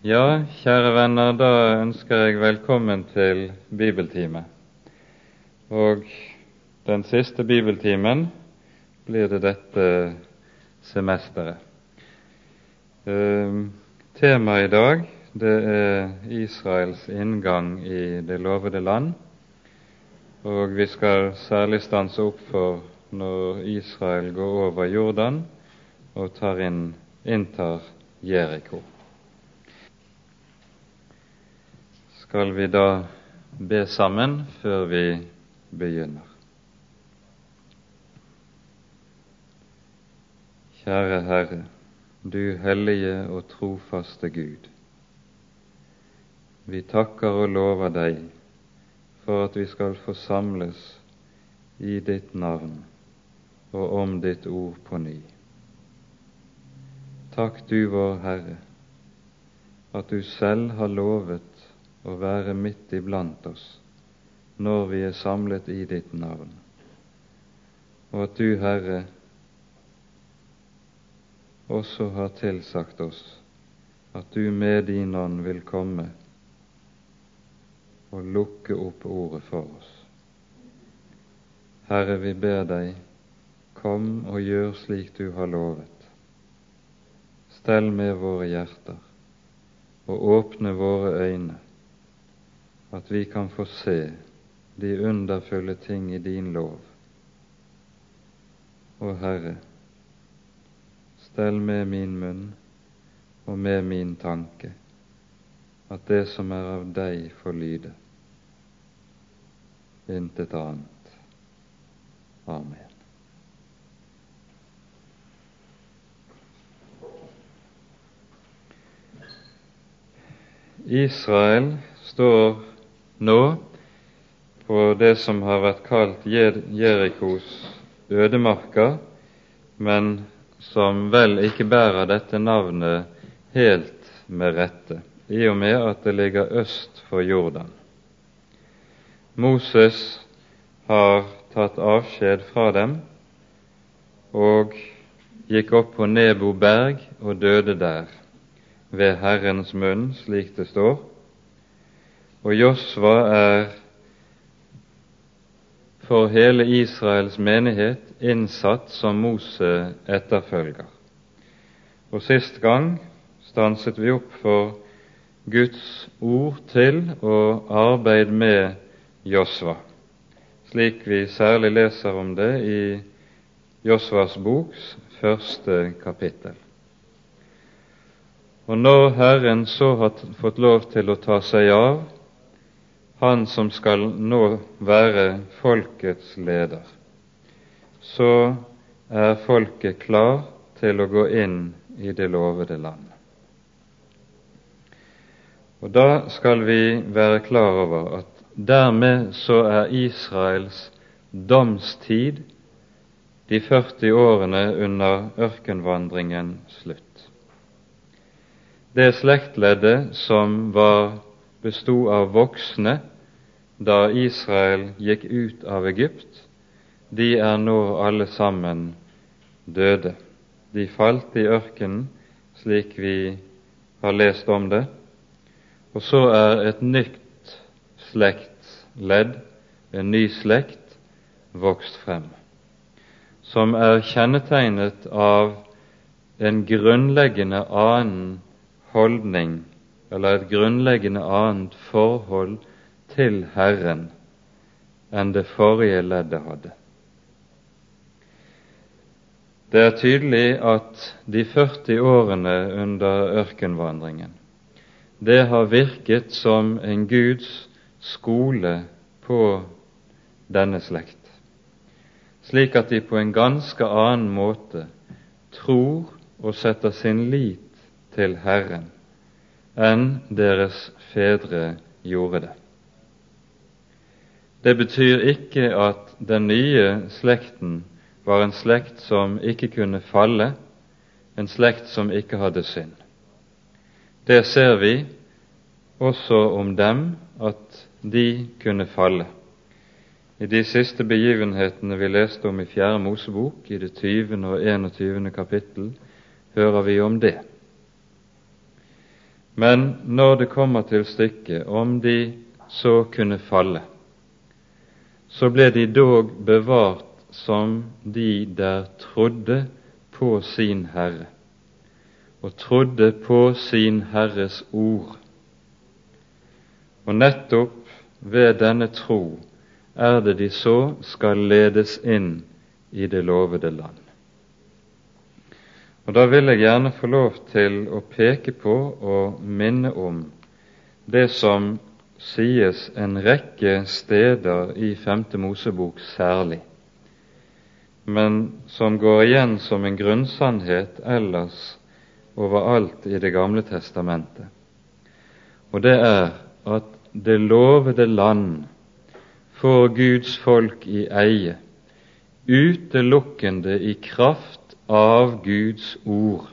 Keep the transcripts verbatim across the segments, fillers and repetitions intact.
Ja, kjære venner, da ønsker jeg velkommen til bibeltime. Og den siste bibeltimen blir det dette semesteret. Eh, Temaet i dag, det er Israels inngang i det lovede land, og vi skal særlig stanse opp for når Israel går over Jordan og tar inn, inntar Jeriko. Skal vi da be sammen før vi begynner. Kjære Herre, du hellige og trofaste Gud, vi takker og lover deg for at vi skal forsamles i ditt navn og om ditt ord på ny. Takk du, vår Herre, at du selv har lovet å være midt iblant oss når vi er samlet i ditt navn, og at du, Herre, også har tilsagt oss at du med din ånd vil komme og lukke opp ordet for oss. Herre, vi ber deg, kom og gjør slik du har lovet. Stell med våre hjerter og åpne våre øyne, at vi kan få se de underfulle ting i din lov. Og Herre, stell med min munn og med min tanke, at det som er av deg får lyde. Intet annet. Amen. Israel står nå på det som har vært kalt Jerikos ødemarker, men som vel ikke bærer dette navnet helt med rette, i og med at det ligger øst for Jordan. Moses har tatt avskjed fra dem og gikk opp på Nebo berg og døde der, ved Herrens munn, slik det står. Og Josva er for hele Israels menighet innsatt som Mose etterfølger. Og sist gang stanset vi opp for Guds ord til og arbeid med Josva, slik vi særlig leser om det i Josvas boks første kapittel. Og når Herren så har fått lov til å ta seg av han som skal nå være folkets leder, så er folket klar til å gå inn i det lovede land. Og da skal vi være klar over at dermed så er Israels domstid, de førti årene under ørkenvandringen, slutt. Det slektleddet som var bestod av voksne da Israel gikk ut av Egypt, de er nå alle sammen døde. De falt i ørkenen, slik vi har lest om det. Og så er et nytt slektsledd, en ny slekt, vokst frem, som er kjennetegnet av en grunnleggende annen holdning, eller et grunnleggende annet forhold til Herren enn det forrige leddet hadde. Det er tydelig at de førti årene under ørkenvandringen, det har virket som en Guds skole på denne slekt, slik at de på en ganske annen måte tror og setter sin lit til Herren enn deres fedre gjorde det. Det betyr ikke at den nye slekten var en slekt som ikke kunne falle, en slekt som ikke hadde synd. Det ser vi også om dem, at de kunne falle. I de siste begivenhetene vi leste om i fjerde Mosebok, i det tyvende og enogtyvende kapittel, hører vi om det. Men når det kommer til stykket, om de så kunne falle, så ble de dog bevart som de der trodde på sin Herre, og trodde på sin Herres ord. Og nettopp ved denne tro er det de så skal ledes inn i det lovede land. Og da vil jeg gjerne få lov til å peke på og minne om det som sies en rekke steder i Femte Mosebok særlig, men som går igjen som en grunnsannhet ellers overalt i Det gamle testamentet. Og det er at det lovede land får Guds folk i eie utelukkende i kraft av Guds ord.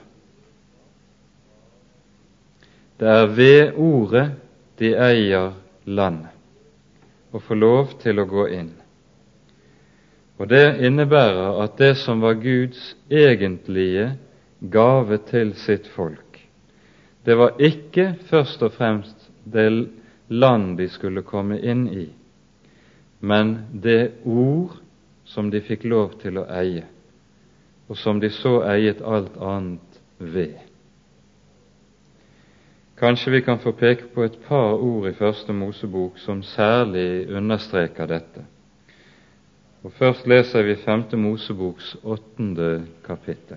Det er ved ordet de eier landet og får lov til å gå inn. Og det innebærer at det som var Guds egentlige gave til sitt folk, det var ikke først og fremst det land de skulle komme inn i, men det ord som de fikk lov til å eie, og som de så eiet alt annet ved. Kanskje vi kan få peke på et par ord i Første Mosebok som særlig understreker dette. Og først leser vi Femte Moseboks åttende kapittel.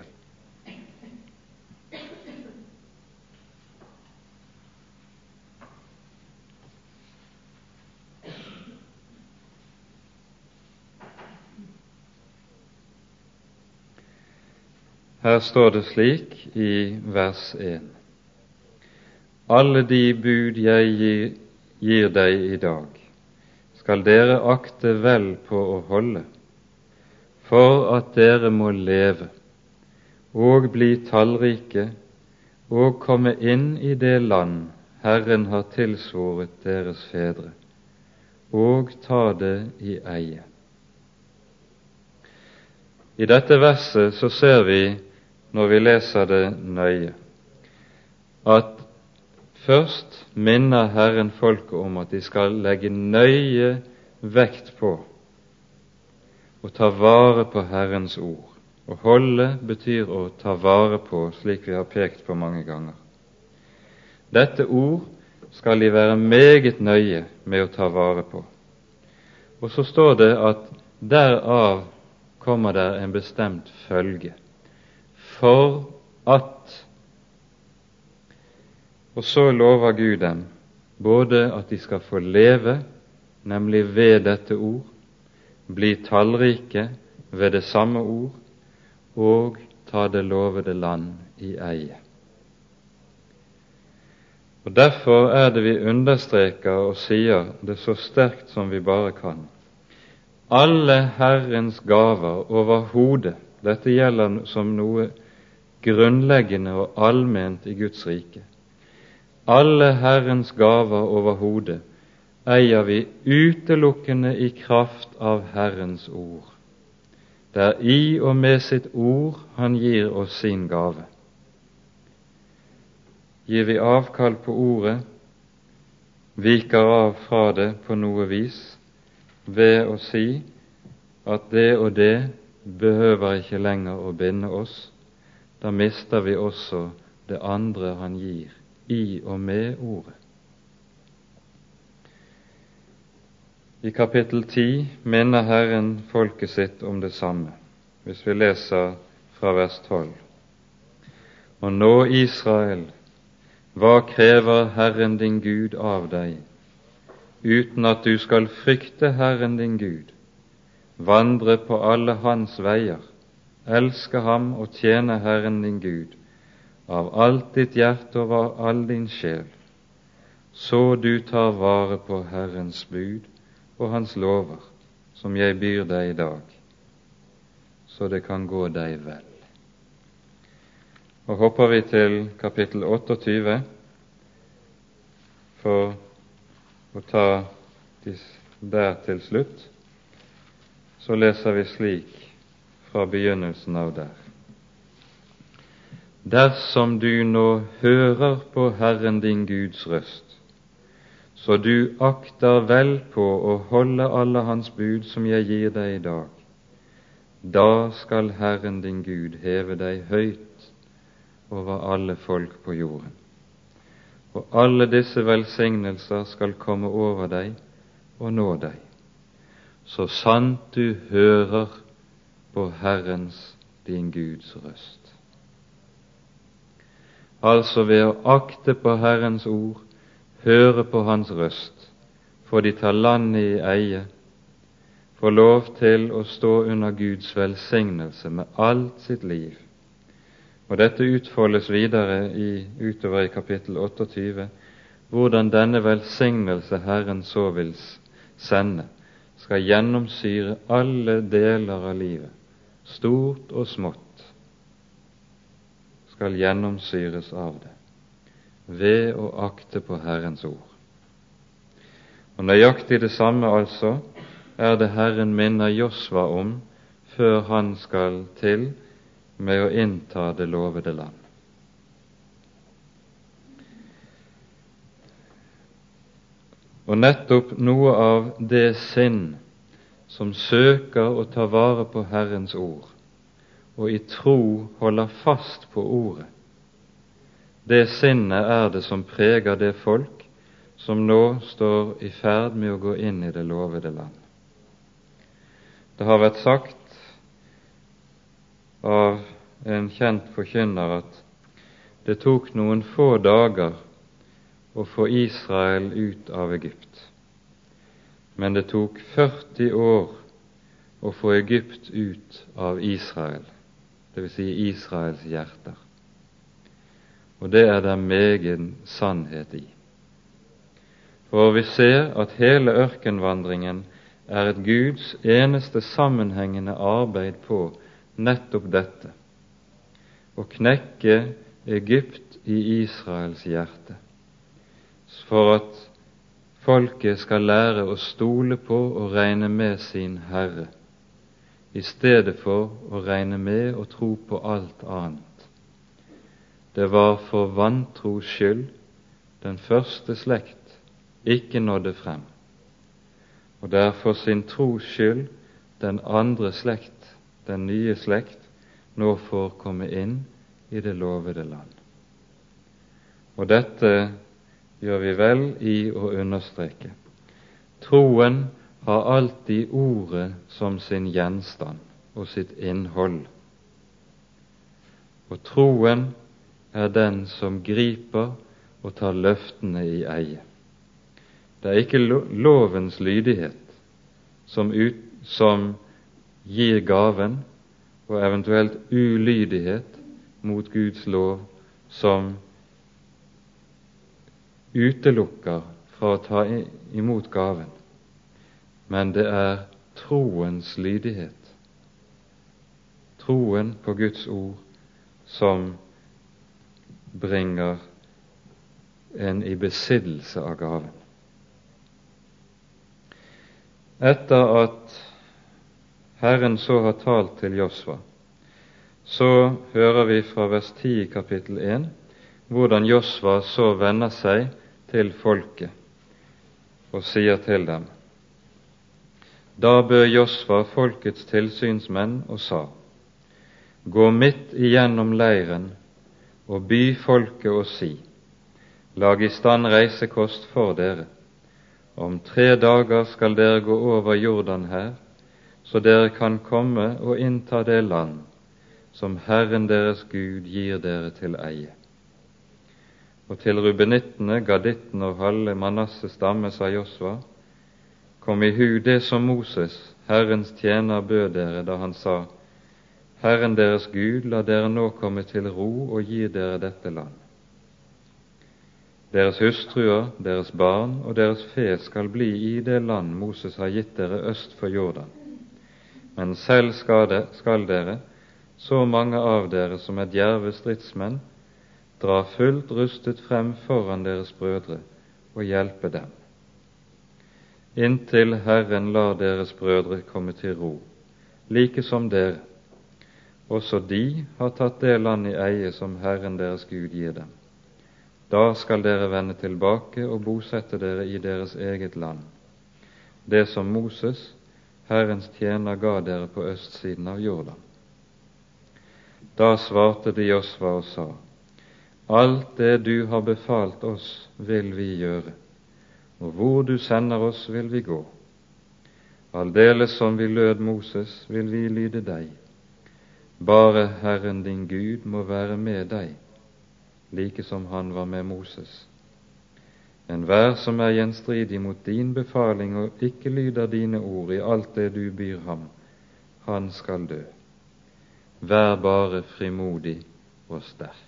Her står det slik i vers én: Alle de bud jeg gir, gir deg i dag, skal dere akte vel på å holde, for at dere må leve og bli tallrike og komme inn i det land Herren har tilsvoret deres fedre, og ta det i eie. I dette verset så ser vi, når vi leser det nøye, at først minner Herren folket om at de skal legge nøye vekt på å ta vare på Herrens ord. Å holde betyr å ta vare på, slik vi har pekt på mange ganger. Dette ord skal de være meget nøye med å ta vare på. Og så står det at derav kommer der en bestemt følge. For at, og så lover Gud dem både at de skal få leve, nemlig ved dette ord, bli tallrike ved det samme ord, og ta det lovede land i eie. Og derfor er det vi understreker og sier det så sterkt som vi bare kan. Alle Herrens gaver overhodet, dette gjelder som noe grunnleggende og allment i Guds rike. Alle Herrens gaver overhodet eier vi utelukkende i kraft av Herrens ord. Det er i og med sitt ord Han gir oss sin gave. Gir vi avkall på ordet, viker av fra det på noe vis, ved å si at det og det behøver ikke lenger å binde oss, da mister vi også det andre Han gir i og med ordet. I kapittel ti minner Herren folket sitt om det samme, hvis vi leser fra vers tolv. Og nå, Israel, hva krever Herren din Gud av deg, uten at du skal frykte Herren din Gud, vandre på alle Hans veier, elske Ham og tjene Herren din Gud, av alt ditt hjerte og av all din sjel, så du tar vare på Herrens bud og Hans lover, som jeg byr deg i dag, så det kan gå deg vel. Og hopper vi til kapittel otteogtyve, for å ta der til slutt, så leser vi slik fra begynnelsen av der. dersom du nå hører på Herren din Guds røst, så du akter vel på å holde alle hans bud som jeg gir deg i dag, da skal Herren din Gud heve deg høyt over alle folk på jorden. Og alle disse velsignelser skal komme over deg og nå deg, så sant du hører på Herrens din Guds røst. Altså ved å akte på Herrens ord, høre på hans røst, for de tar landet i eie, får lov til å stå under Guds velsignelse med alt sitt liv. Og dette utfoldes videre i, utover i kapittel otteogtyve, hvordan denne velsignelse Herren så vil sende, skal gjennomsyre alle deler av livet, stort og smått, skal gjennomsyres av det, ved å akte på Herrens ord. Og nøyaktig det samme altså er det Herren minner Josva om før han skal til med å innta det lovede land. Og nettopp noe av det sinn som søker å ta vare på Herrens ord, og i tro holder fast på ordet, det sinnet er det som preger det folk som nå står i ferd med å gå inn i det lovede land. Det har vært sagt av en kjent forkynner at det tok noen få dager å få Israel ut av Egypt, men det tok førti år å få Egypt ut av Israel, det vil si Israels hjerter. Og det er det megen sannhet i. For vi ser at hele ørkenvandringen er et Guds eneste sammenhengende arbeid på nettopp dette, å knekke Egypt i Israels hjerte, for at folket skal lære å stole på og regne med sin Herre, i stedet for å regne med og tro på alt annet. Det var for vantros skyld den første slekt ikke nådde frem, og det er for sin tros skyld den andre slekt, den nye slekt, nå får komme inn i det lovede land. Og dette gjør vi vel i å understreke. Troen har alltid ordet som sin gjenstand og sitt innhold, og troen er den som griper og tar løftene i eie. Det er ikke lovens lydighet som, ut, som gir gaven, og eventuelt ulydighet mot Guds lov som utelukker fra å ta imot gaven, men det er troens lydighet, troen på Guds ord, som bringer en i besittelse av gaven. Etter at Herren så har talt til Josva, så hører vi fra vers ti i kapittel en hvordan Josva så vender seg til folket og sier til dem: Da bød Josva folkets tilsynsmenn og sa: Gå midt igjennom leiren og by folket og si: Lag i stand reisekost for dere. Om tre dager skal dere gå over Jordan her, så dere kan komme og innta det land som Herren deres Gud gir dere til eie. Og til rubenittene, gadittene og halve Manasses stamme sa Josva: Kom i hu det som Moses, Herrens tjener, bød dere da han sa: Herren deres Gud lar dere nå komme til ro og gir dere dette land. Deres hustruer, deres barn og deres fe skal bli i det land Moses har gitt dere øst for Jordan. Men selv skal, det, skal dere, så mange av dere som er djerve stridsmenn, dra fullt rustet frem foran deres brødre og hjelpe dem, inntil Herren lar deres brødre komme til ro, like som dere, også de har tatt det land i eie som Herren deres Gud gir dem. Da skal dere vende tilbake og bosette dere i deres eget land, det som Moses, Herrens tjener, ga dere på østsiden av Jordan. Da svarte de Josva og sa: Alt det du har befalt oss, vil vi gjøre, og hvor du sender oss, vil vi gå. Aldeles som vi lød Moses, vil vi lyde deg. Bare Herren din Gud må være med deg, like som han var med Moses. Enhver som er gjenstridig mot din befaling og ikke lyder dine ord i alt det du byr ham, han skal dø. Vær bare frimodig og sterk.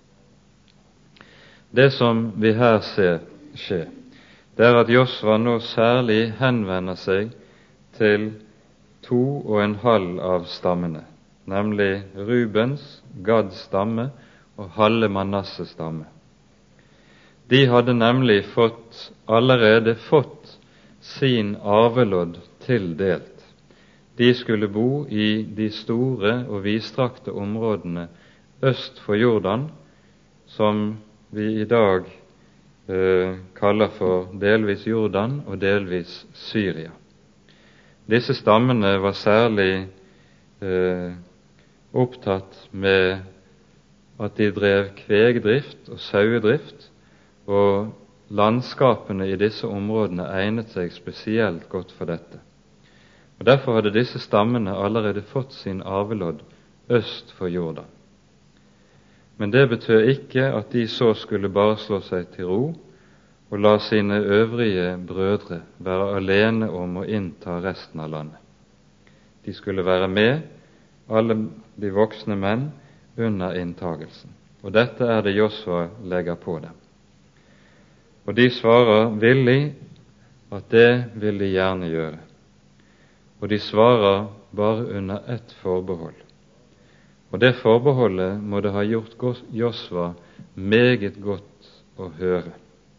Det som vi her ser skje, det er at Josva nå særlig henvender seg til to og en halv av stammene, nemlig Rubens, Gads stamme og halve Manasses stamme. De hadde nemlig fått, allerede fått sin arvelodd tildelt. De skulle bo i de store og vidstrakte områdene øst for Jordan, som vi i dag eh, kaller for delvis Jordan og delvis Syria. Disse stammene var særlig eh, opptatt med at de drev kvegdrift og sauedrift, og landskapene i disse områdene egnet seg spesielt godt for dette. Og Derfor hadde disse stammene allerede fått sin arvelodd øst for Jordan. Men det betød ikke at de så skulle bare slå seg til ro og la sine øvrige brødre være alene om å innta resten av landet. De skulle være med, alle de voksne menn, under inntagelsen. Og dette er det Josva legger på dem. Og de svarer villig at det vil de gjerne gjøre. Og de svarer bare under ett forbehold. Og det forbeholdet må det ha gjort Josva meget godt å høre.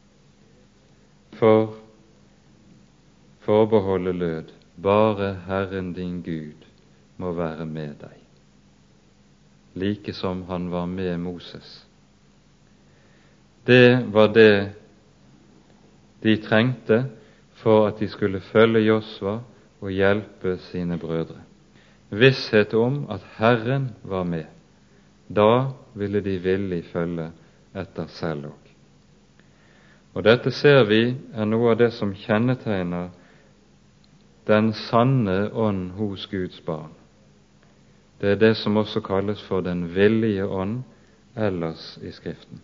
For forbeholdet lød: bare Herren din Gud må være med deg, like som han var med Moses. Det var det de trengte for at de skulle følge Josva og hjelpe sine brødre. Visshet om at Herren var med. Da ville de villig følge etter selv òg. Og dette ser vi er noe av det som kjennetegner den sanne ånd hos Guds barn. Det er det som også kalles for den villige ånd ellers i Skriften.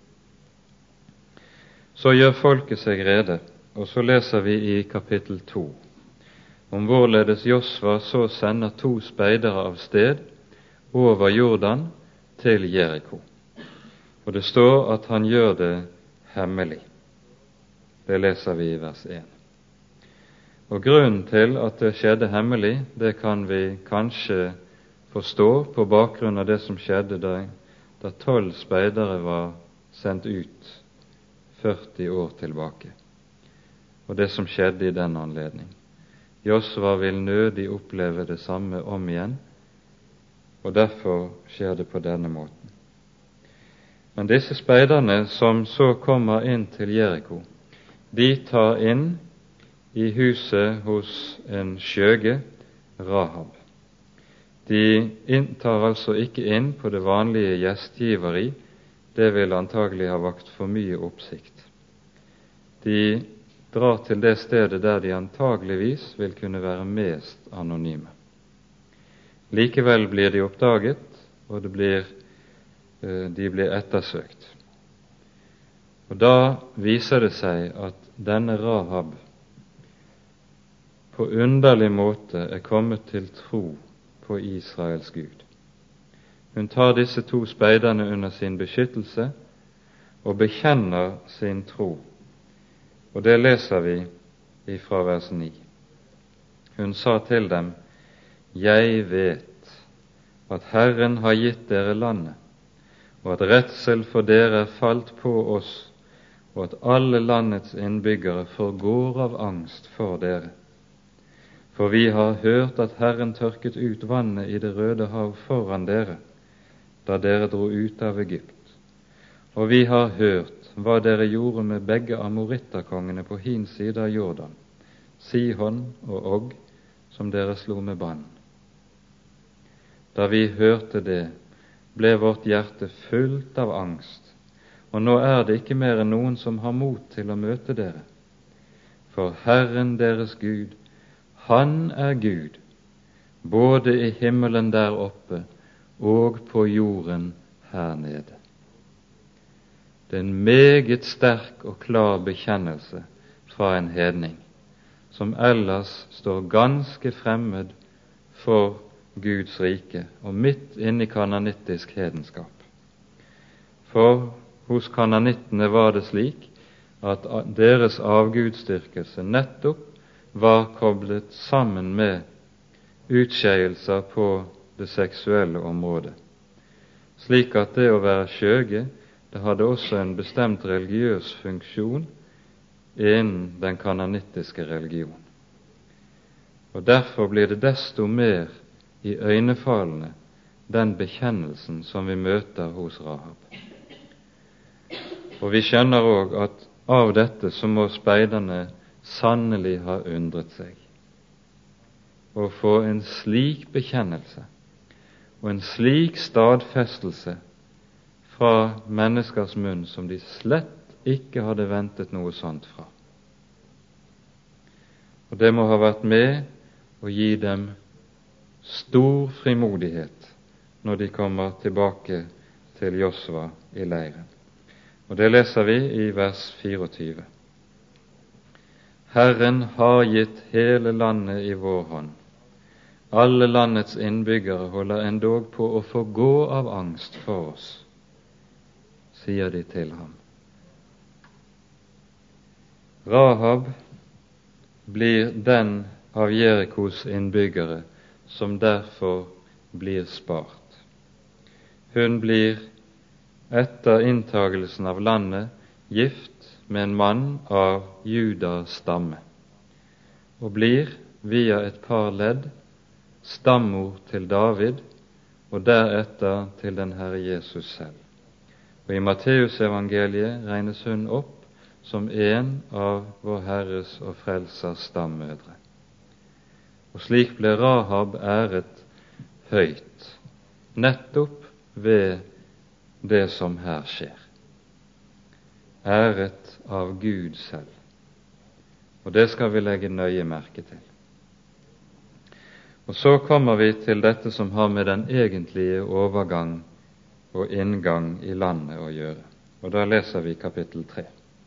Så gjør folket seg rede, og så leser vi i kapittel to om hvorledes Josva så sender to speidere av sted over Jordan til Jeriko. Og det står at han gjør det hemmelig. Det leser vi i vers én. Og grunnen til at det skjedde hemmelig, det kan vi kanskje forstå på bakgrunn av det som skjedde da, da tolv speidere var sendt ut førti år tilbake, og det som skjedde i den anledning. Josva vil nødig oppleve det samme om igjen, og derfor skjer det på denne måten. Men disse speiderne som så kommer inn til Jeriko, de tar inn i huset hos en skjøge, Rahab. De tar altså ikke inn på det vanlige gjestgiveri, det vil antagelig ha vakt for mye oppsikt. De drar til det stedet der de antageligvis vil kunne være mest anonyme. Likevel blir de oppdaget, og det blir, de blir ettersøkt. Og da viser det seg at denne Rahab på underlig måte er kommet til tro på Israels Gud. Hun tar disse to speiderne under sin beskyttelse og bekjenner sin tro. Og det leser vi fra vers ni. Hun sa til dem: Jeg vet at Herren har gitt dere landet, og at redsel for dere er falt på oss, og at alle landets innbyggere forgår av angst for dere. For vi har hørt at Herren tørket ut vannet i det Røde hav foran dere, da dere dro ut av Egypt, og vi har hørt hva dere gjorde med begge amoritterkongene på hin side av Jordan, Sihon og Og, som dere slo med bann. Da vi hørte det, ble vårt hjerte fullt av angst, og nå er det ikke mer enn noen som har mot til å møte dere. For Herren deres Gud, Han er Gud, både i himmelen der oppe og på jorden her nede. Det er en meget sterk og klar bekjennelse fra en hedning, som ellers står ganske fremmed for Guds rike og midt inne i kananittisk hedenskap. For hos kananittene var det slik at deres avgudsdyrkelse nettopp var koblet sammen med utskeielser på det seksuelle området, slik at det å være skjøge, det hadde også en bestemt religiøs funksjon innen den kananittiske religion. Og derfor blir det desto mer i øynefallende den bekjennelsen som vi møter hos Rahab. Og vi skjønner òg at av dette så må speiderne sannelig ha undret seg. Å få en slik bekjennelse og en slik stadfestelse fra menneskers munn som de slett ikke hadde ventet noe sånt fra. Og det må ha vært med å gi dem stor frimodighet når de kommer tilbake til Josva i leiren. Og det leser vi i vers fireogtyve. Herren har gitt hele landet i vår hånd. Alle landets innbyggere holder endog på å få gå av angst for oss, sier de til ham. Rahab blir den av Jerikos innbyggere som derfor blir spart. Hun blir etter inntagelsen av landet gift med en mann av Judas stamme, og blir via et par ledd stammor til David og deretter til den Herre Jesus selv. Og i Matteusevangeliet regnes hun opp som en av vår Herres og Frelsers stammødre. Og slik ble Rahab æret høyt, nettopp ved det som her skjer. Æret av Gud selv. Og det skal vi legge nøye merke til. Og så kommer vi til dette som har med den egentlige overgang og inngang i landet å gjøre. Og da leser vi kapittel tre.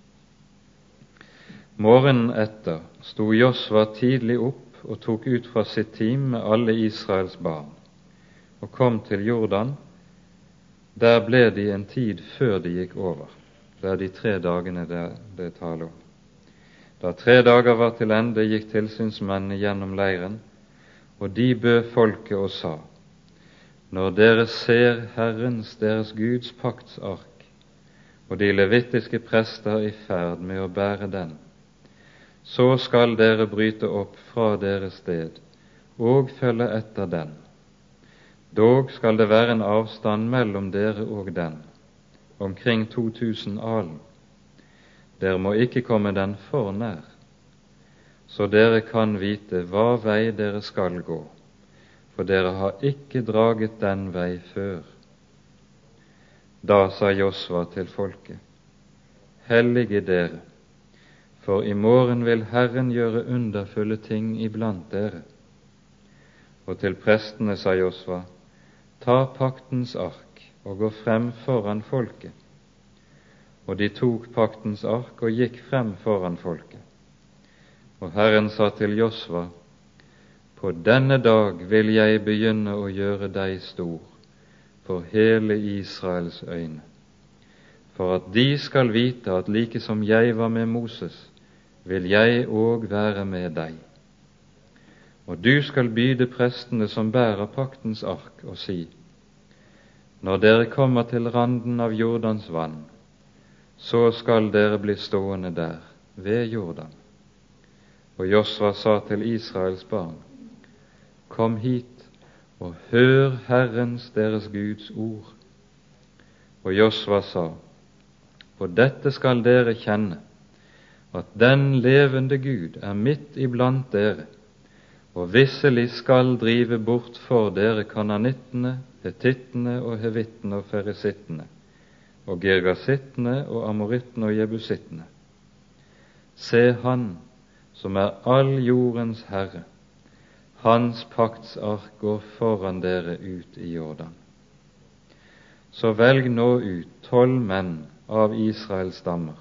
Morgenen etter sto Josva tidlig opp og tok ut fra sitt team med alle Israels barn, og kom til Jordan. Der ble de en tid før de gikk over. Det er de tre dagene det, det taler om. Da tre dager var til ende, gikk tilsynsmennene gjennom leiren, og de bød folket og sa: Når dere ser Herrens, deres Guds paktsark, og de levittiske prester i ferd med å bære den, så skal dere bryte opp fra deres sted og følge etter den. Dog skal det være en avstand mellom dere og den, omkring to tusen alen. Dere må ikke komme den for nær, så dere kan vite hva vei dere skal gå, for dere har ikke draget den vei før. Da sa Josva til folket: Hellige dere, for i morgen vil Herren gjøre underfulle ting iblant dere. Og til prestene sa Josva: Ta paktens ark og gå frem foran folket. Og de tok paktens ark og gikk frem foran folket. Og Herren sa til Josva: På denne dag vil jeg begynne å gjøre deg stor for hele Israels øyne, for at de skal vite at like som jeg var med Moses, vil jeg òg være med deg. Og du skal byde prestene som bærer paktens ark, og si: Når dere kommer til randen av Jordans vann, så skal dere bli stående der, ved Jordan. Og Josva sa til Israels barn: Kom hit og hør Herrens, deres Guds ord, Og Josva sa, på dette skal dere kjenne, at den levende Gud er midt iblant dere, og visselig skal drive bort for dere kananittene, hetittene og hevittene og ferisittene, og gergasittene og amorittene og jebusittene. Se han som er all jordens herre, hans paktsark går foran dere ut i Jordan. Så velg nå ut tolv menn av Israels stammer,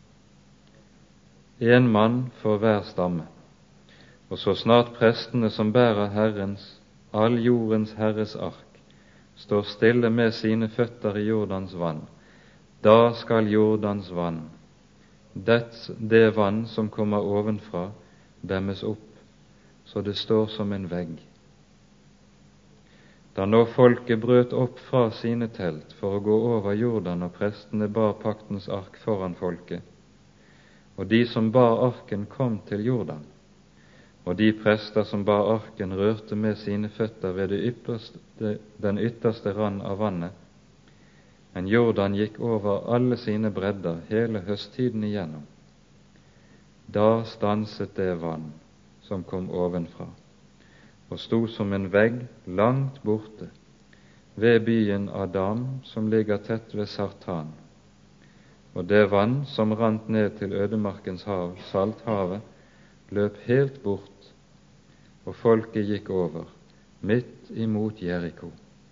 en mann for hver stamme, og så snart prestene som bærer Herrens, all jordens Herres ark, står stille med sine føtter i Jordans vann, da skal Jordans vann, det, det vann som kommer ovenfra, demmes opp, så det står som en vegg. Da nå folket brøt opp fra sine telt for å gå over Jordan, og prestene bar paktens ark foran folket, og de som bar arken kom til Jordan, og de prester som bar arken rørte med sine føtter ved det ypperste, den ytterste rand av vannet, men Jordan gikk over alle sine bredder hele høsttiden igjennom. Da stanset det vann som kom ovenfra, og sto som en vegg langt borte ved byen Adam, som ligger tett ved Sartan. Og det vann som rant ned til ødemarkens hav, Salthavet, løp helt bort, og folket gikk over, midt imot Jeriko.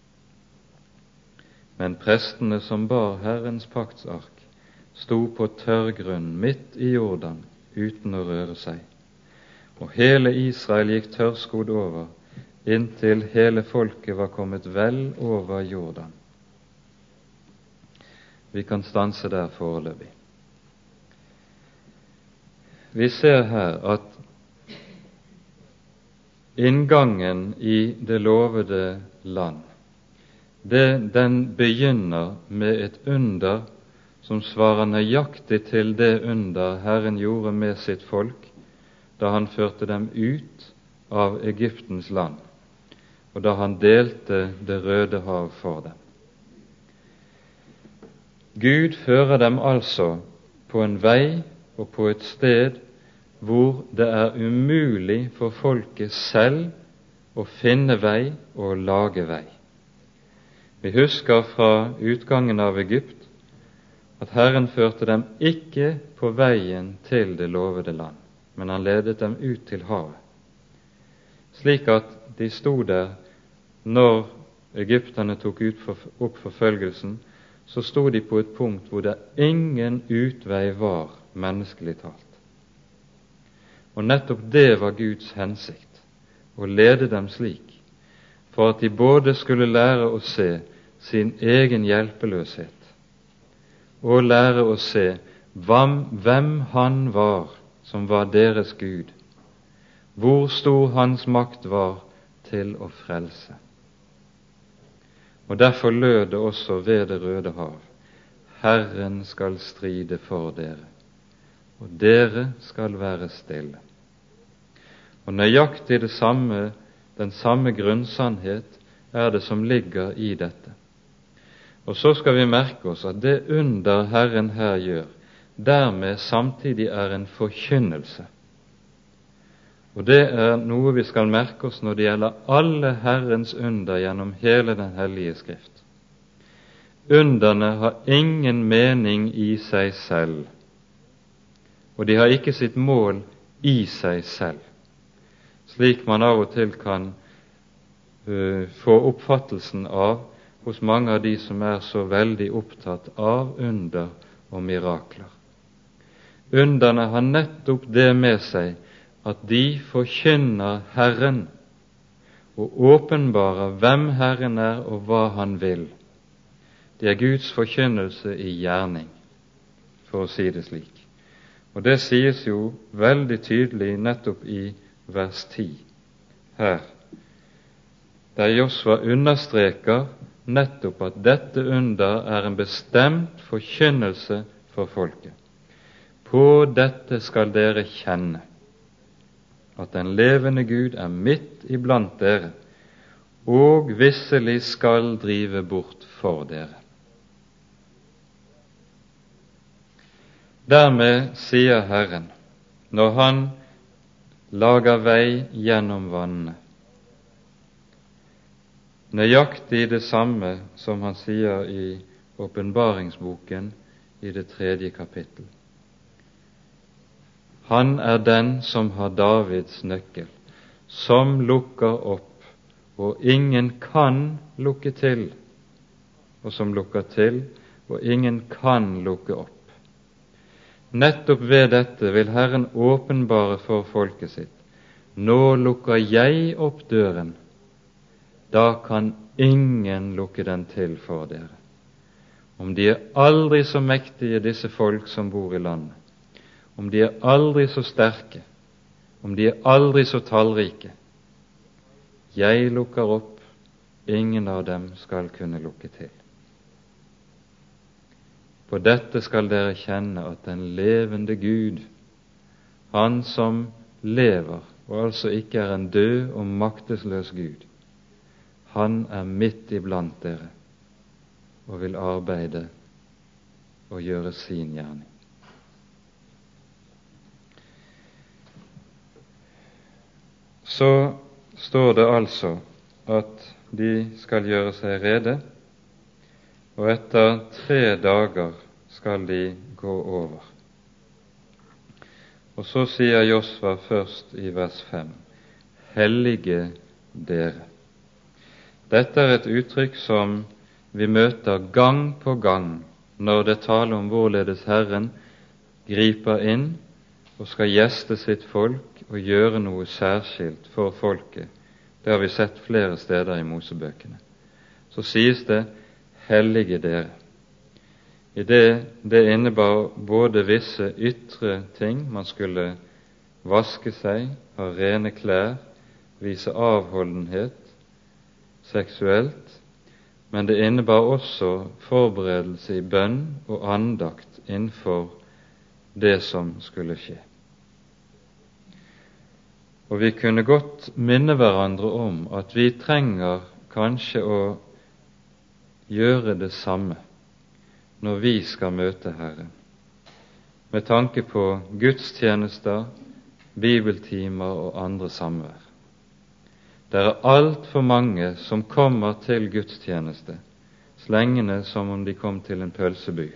Men prestene som bar Herrens paktsark, sto på tørr grunn midt i Jordan uten å røre seg. Og hele Israel gikk tørrskodd over, inntil hele folket var kommet vel over Jordan. Vi kan stanse der foreløpig. Vi ser her at inngangen i det lovede land, det, den begynner med et under som svarer nøyaktig til det under Herren gjorde med sitt folk da han førte dem ut av Egyptens land, og da han delte det røde hav for dem. Gud fører dem altså på en vei og på et sted hvor det er umulig for folket selv å finne vei og lage vei. Vi husker fra utgangen av Egypt at Herren førte dem ikke på veien til det lovede land, men han ledet dem ut til havet, slik at de sto der når egypterne tok ut for, opp forfølgelsen. Så sto de på et punkt hvor det ingen utvei var, menneskelig talt. Og nettopp det var Guds hensikt, å lede dem slik, for at de både skulle lære å se sin egen hjelpeløshet, og lære å se hvem, hvem han var som var deres Gud, hvor stor hans makt var til å frelse. Og derfor lød det også ved det røde hav: Herren skal stride for dere, og dere skal være stille. Og nøyaktig det samme, den samme grunnsannhet er det som ligger i dette. Og så skal vi merke oss at det under Herren her gjør, dermed samtidig er en forkynnelse. Og det er noe vi skal merke oss når det gjelder alle Herrens under gjennom hele den hellige Skrift. Underne har ingen mening i seg selv, og de har ikke sitt mål i seg selv, slik man av og til kan uh, få oppfattelsen av hos mange av de som er så veldig opptatt av under og mirakler. Underne har nettopp det med seg at de forkynner Herren og åpenbarer hvem Herren er og hva Han vil. Det er Guds forkynnelse i gjerning, for å si det slik. Og det sies jo veldig tydelig nettopp i vers ti her, der Josva understreker nettopp at dette under er en bestemt forkynnelse for folket. På dette skal dere kjenne at den levende Gud er midt iblant dere, og visselig skal drive bort for dere. Dermed sier Herren, når Han lager vei gjennom vannene, nøyaktig det samme som Han sier i åpenbaringsboken i det tredje kapittel. Han er den som har Davids nøkkel, som lukker opp, og ingen kan lukke til, og som lukker til, og ingen kan lukke opp. Nettopp ved dette vil Herren åpenbare for folket sitt: nå lukker jeg opp døren, da kan ingen lukke den til for dere. Om de er aldri så mektige, disse folk som bor i landet, om de er aldri så sterke, om de er aldri så tallrike, jeg lukker opp, ingen av dem skal kunne lukke til. På dette skal dere kjenne at den levende Gud, Han som lever, og altså ikke er en død og maktesløs Gud, Han er midt iblant dere og vil arbeide og gjøre sin gjerning. Så står det altså at de skal gjøre seg rede, og etter tre dager skal de gå over. Og så sier Josva først i vers fem, hellige dere. Dette er et uttrykk som vi møter gang på gang når det taler om hvorledes Herren griper inn og skal gjeste sitt folk og gjøre noe særskilt for folket. Det har vi sett flere steder i Mosebøkene. Så sies det hellige dere. I det, det innebar både visse ytre ting, man skulle vaske seg, ha rene klær, vise avholdenhet seksuelt, men det innebar også forberedelse i bønn og andakt innenfor det som skulle skje. Og vi kunne godt minne hverandre om at vi trenger kanskje å gjøre det samme når vi skal møte Herren, med tanke på gudstjenester, bibeltimer og andre samvær. Det er alt for mange som kommer til gudstjeneste slengende som om de kom til en pølseby,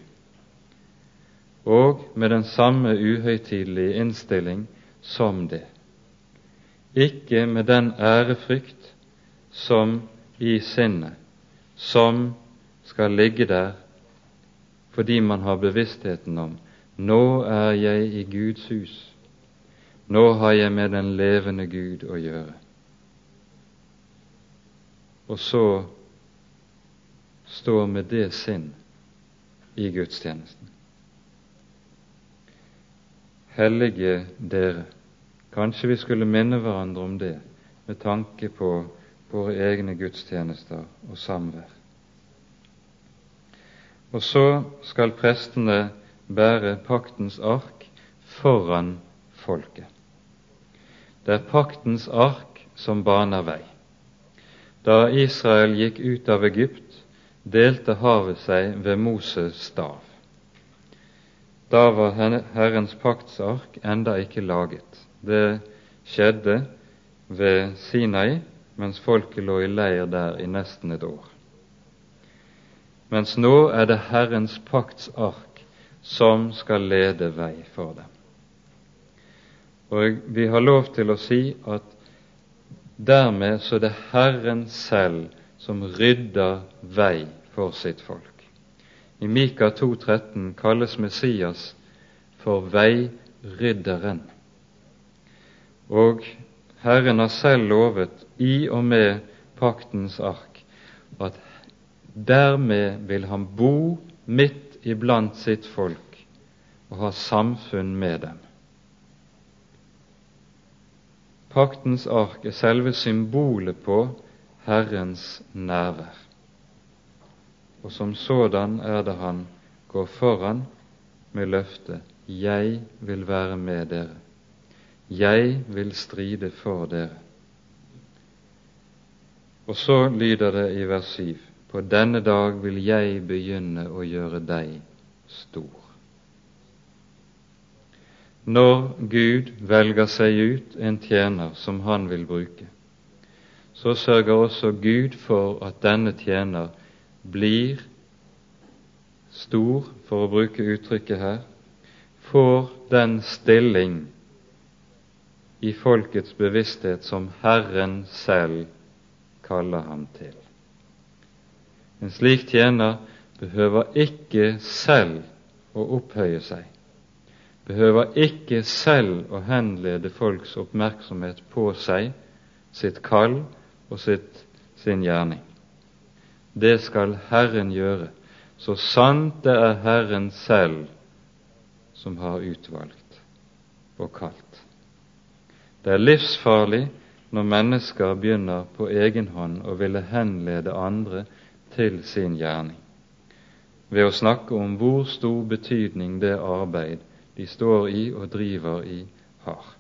og med den samme uhøytidelige innstilling som det. Ikke med den ærefrykt som i sinnet, som skal ligge der fordi man har bevisstheten om nå er jeg i Guds hus, nå har jeg med den levende Gud å gjøre. Og så stå med det sinn i gudstjenesten. Hellige dere. Kanskje vi skulle minne hverandre om det med tanke på våre egne gudstjenester og samvær. Og så skal prestene bære paktens ark foran folket. Det er paktens ark som baner vei. Da Israel gikk ut av Egypt, delte havet seg ved Moses stav. Da var Herrens paktsark enda ikke laget. Det skjedde ved Sinai, mens folket lå i leir der i nesten et år. Mens nå er det Herrens paktsark som skal lede vei for dem. Og vi har lov til å si at dermed så er det Herren selv som rydder vei for sitt folk. I Mika to tretten kalles Messias for veirydderen. Og Herren har selv lovet i og med paktens ark at dermed vil han bo midt iblant sitt folk og ha samfunn med dem. Paktens ark er selve symbolet på Herrens nærvær, og som sådan er det han går foran med løftet: jeg vil være med dere, jeg vil stride for dere. Og så lyder det i vers syv: på denne dag vil jeg begynne å gjøre deg stor. når Gud velger seg ut en tjener som han vil bruke, så sørger også Gud for at denne tjener blir stor, for å bruke uttrykket her, får den stilling i folkets bevissthet som Herren selv kaller ham til. En slik tjener behøver ikke selv å opphøye seg, behøver ikke selv å henlede folks oppmerksomhet på seg, sitt kall og sitt, sin gjerning. Det skal Herren gjøre, så sant det er Herren selv som har utvalgt og kalt. Det er livsfarlig når mennesker begynner på egen hånd å ville henlede andre til sin gjerning, ved å snakke om hvor stor betydning det arbeid de står i og driver i, har.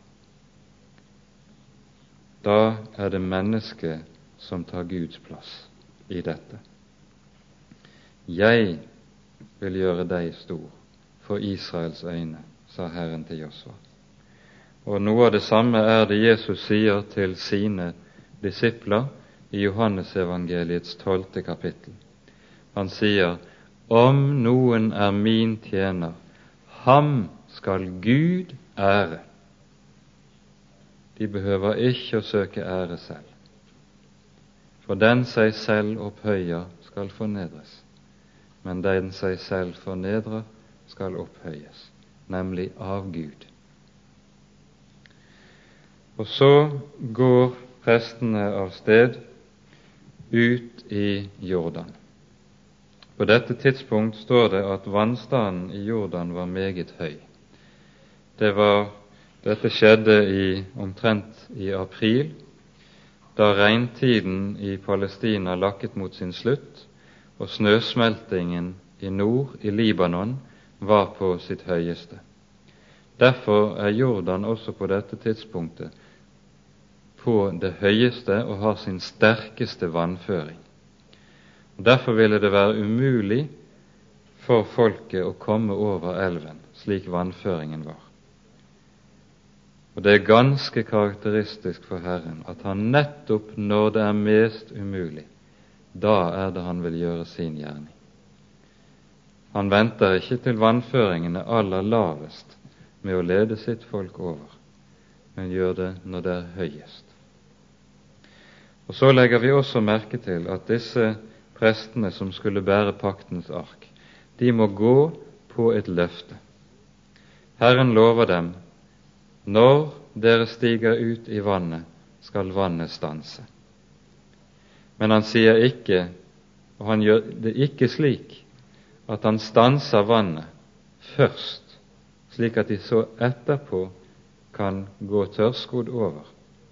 Da er det mennesket som tar Guds plass i dette. Jeg vil gjøre deg stor for Israels øyne, sa Herren til Josva. Og noe av det samme er det Jesus sier til sine disipler i Johannesevangeliets tolvte kapittel. Han sier, om noen er min tjener, ham skal Gud ære. De behøver ikke å søke ære selv. For den seg selv opphøyer skal fornedres, men den seg selv fornedrer skal opphøyes, nemlig av Gud. Og så går prestene av sted ut i Jordan. På dette tidspunkt står det at vannstanden i Jordan var meget høy. Det var, dette skjedde i, omtrent i april, da regntiden i Palestina lakket mot sin slutt, og snøsmeltingen i nord, i Libanon, var på sitt høyeste. Derfor er Jordan også på dette tidspunktet på det høyeste og har sin sterkeste vannføring. Og derfor ville det være umulig for folket å komme over elven, slik vannføringen var. Og det er ganske karakteristisk for Herren at han nettopp når det er mest umulig, da er det han vil gjøre sin gjerning. Han venter ikke til vannføringen er aller lavest med å lede sitt folk over, men gjør det når det er høyest. Og så legger vi også merke til at disse prestene som skulle bære paktens ark, de må gå på et løfte. Herren lover dem, når dere stiger ut i vannet, skal vannet stanse. Men han sier ikke, og han gjør det ikke slik, at han stanser vannet først, slik at de så etterpå kan gå tørrskodd over.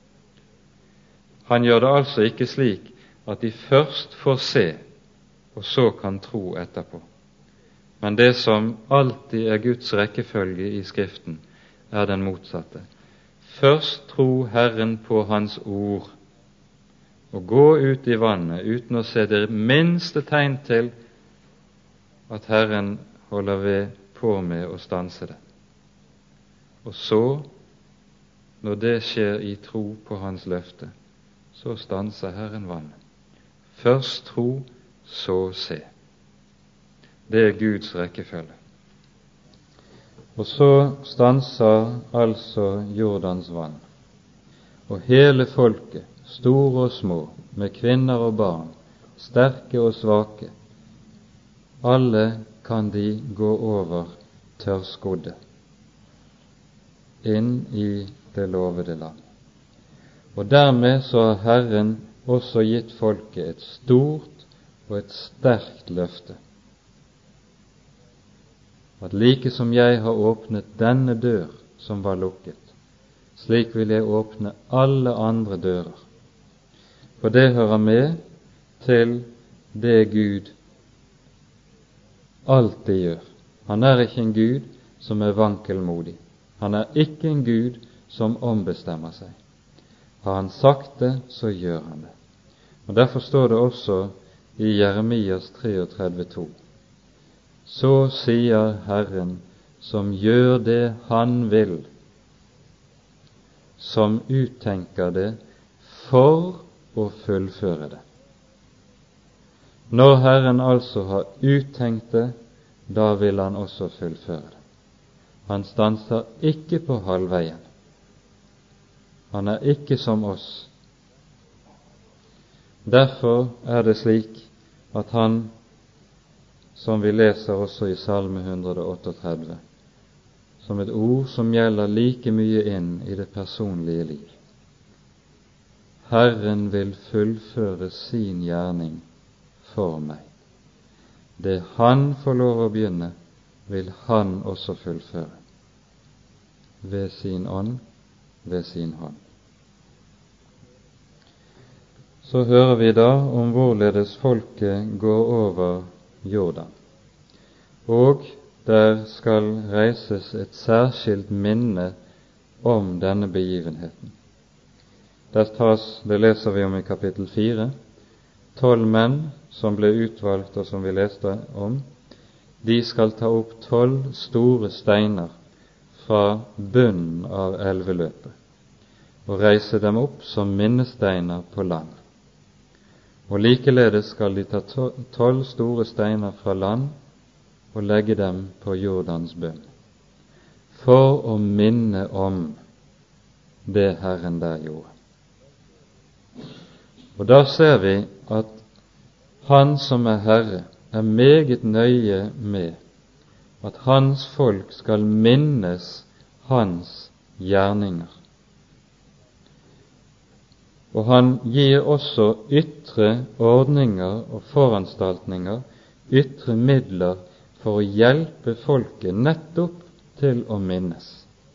Han gjør det altså ikke slik at de først får se, og så kan tro etterpå. Men det som alltid er Guds rekkefølge i Skriften, er den motsatte. Først tro Herren på Hans ord, og gå ut i vannet uten å se det minste tegn til at Herren holder ved på med å stanse det. Og så, når det skjer i tro på Hans løfte, så stanser Herren vannet. Først tro, så se. Det er Guds rekkefølge. Og så stanser altså Jordans vann, og hele folket, store og små, med kvinner og barn, sterke og svake, alle kan de gå over tørrskodde inn i det lovede land. Og dermed så har Herren også gitt folket et stort og et sterkt løfte. At like som jeg har åpnet denne dør som var lukket, slik vil jeg åpne alle andre dører. For det hører med til det Gud alltid gjør. Han er ikke en Gud som er vankelmodig. Han er ikke en Gud som ombestemmer seg. Har han sagt det, så gjør han det. Og derfor står det også i Jeremias treogtredve to. Så sier Herren som gjør det Han vil, som uttenker det for å fullføre det. Når Herren altså har uttenkt det, da vil Han også fullføre det. Han stanser ikke på halvveien. Han er ikke som oss. Derfor er det slik at han, som vi leser også i Salme ett hundre trettiåtte, som et ord som gjelder like mye inn i det personlige liv. Herren vil fullføre sin gjerning for meg. Det Han får lov å begynne, vil Han også fullføre, ved sin ånd, ved sin hånd. Så hører vi da om hvorledes folket går over Jordan, og der skal reises et særskilt minne om denne begivenheten. Der tas, det leser vi om i kapittel fire, tolv menn som ble utvalgt, og som vi leste om. De skal ta opp tolv store steiner fra bunnen av elveløpet og reise dem opp som minnesteiner på land. Og likeledes skal de ta tolv store steiner fra land og legge dem på Jordans bunn, for å minne om det Herren der gjorde. Og da ser vi at Han som er Herre, er meget nøye med at Hans folk skal minnes Hans gjerninger. Og Han gir også ytre ordninger og foranstaltninger, ytre midler, for å hjelpe folket nettopp til å minnes.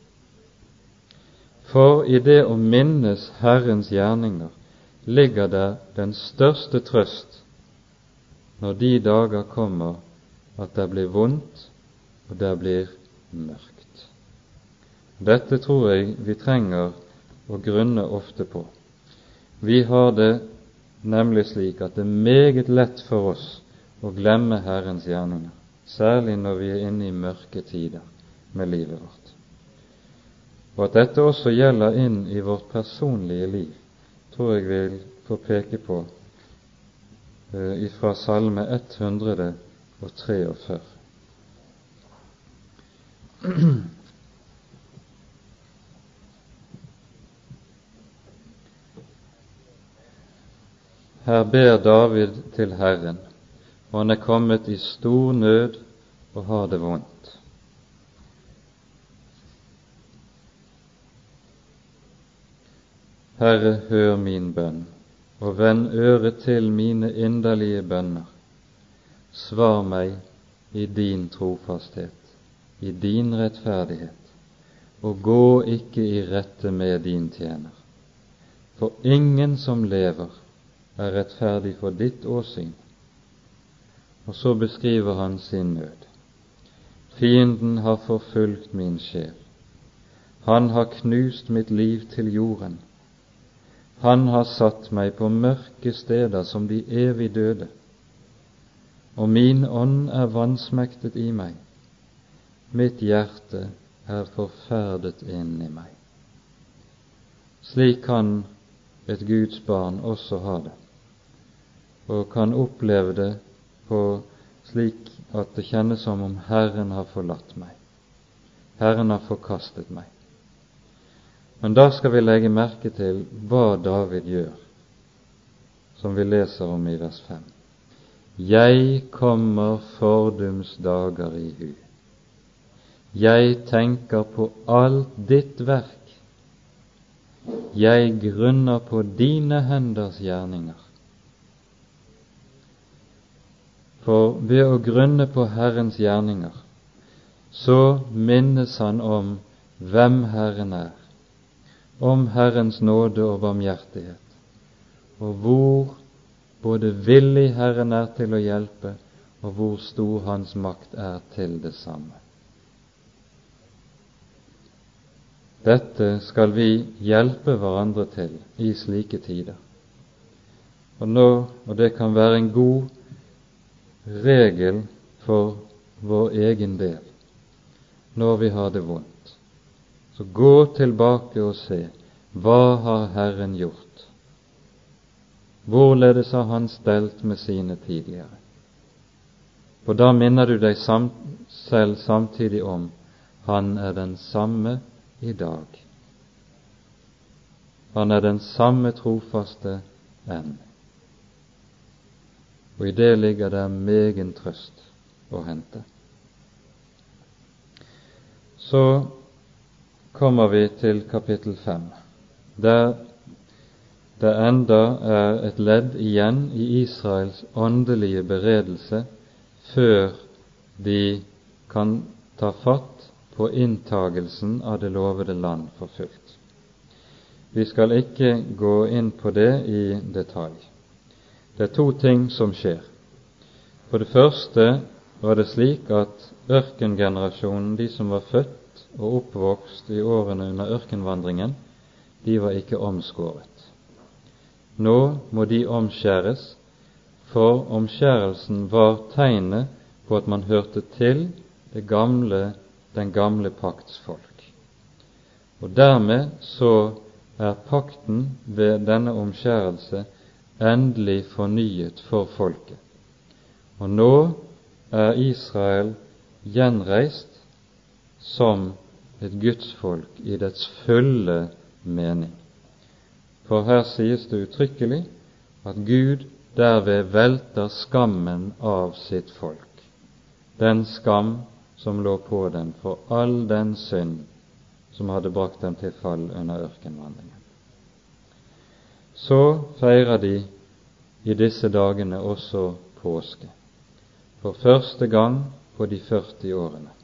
For i det å minnes Herrens gjerninger ligger der den største trøst når de dager kommer at det blir vondt og det blir mørkt. Dette tror jeg vi trenger å grunne ofte på. Vi har det nemlig slik at det er meget lett for oss å glemme Herrens gjerninger, særlig når vi er inne i mørke tider med livet vårt. Og at dette også gjelder inn i vårt personlige liv, tror jeg vil få peke på fra Salme ett hundre treogfyrre. Her ber David til Herren, og han er kommet i stor nød og har det vondt. Herre, hør min bønn, og vend øret til mine inderlige bønner. Svar meg i din trofasthet, i din rettferdighet, og gå ikke i rette med din tjener. For ingen som lever er rettferdig for ditt åsyn. Og så beskriver han sin nød. Fienden har forfulgt min sjel. Han har knust mitt liv til jorden. Han har satt meg på mørke steder som de evig døde, og min ånd er vansmektet i meg. Mitt hjerte er forferdet inni meg. Slik kan et Guds barn også ha det, og kan oppleve det på slik at det kjennes som om Herren har forlatt meg. Herren har forkastet meg. Men da skal vi legge merke til hva David gjør, som vi leser om i vers fem. Jeg kommer fordums dager i hu. Jeg tenker på alt ditt verk. Jeg grunner på dine henders gjerninger. For ved å grunne på Herrens gjerninger, så minnes han om hvem Herren er, om Herrens nåde og barmhjertighet, og hvor både villig Herren er til å hjelpe, og hvor stor hans makt er til det samme. Dette skal vi hjelpe hverandre til i slike tider. Og, nå, og det kan være en god regel for vår egen del, når vi har det vondt, så gå tilbake og se, hva har Herren gjort? Hvorledes har Han stelt med sine tidligere? For da minner du deg sam, selv samtidig om Han er den samme i dag. Han er den samme trofaste enn. Og i det ligger det megen trøst å hente. Så kommer vi til kapittel fem, der det enda er et ledd igjen i Israels åndelige beredelse før de kan ta fatt på inntagelsen av det lovede land for fullt. Vi skal ikke gå inn på det i detalj. Det er to ting som skjer. For det første var det slik at ørkengenerasjonen, de som var født og oppvokst i årene under ørkenvandringen, de var ikke omskåret. Nå må de omskjæres, for omskjærelsen var tegnet på at man hørte til det gamle, den gamle pakts folk. Og dermed så er pakten ved denne omskjærelse endelig fornyet for folket. Og nå er Israel gjenreist som et gudsfolk i dets fulle mening. For her sies det uttrykkelig at Gud derved velter skammen av sitt folk, den skam som lå på dem for all den synd som hadde brakt dem til fall under ørkenvandringen. Så feirer de i disse dagene også påske, for første gang på de førti årene.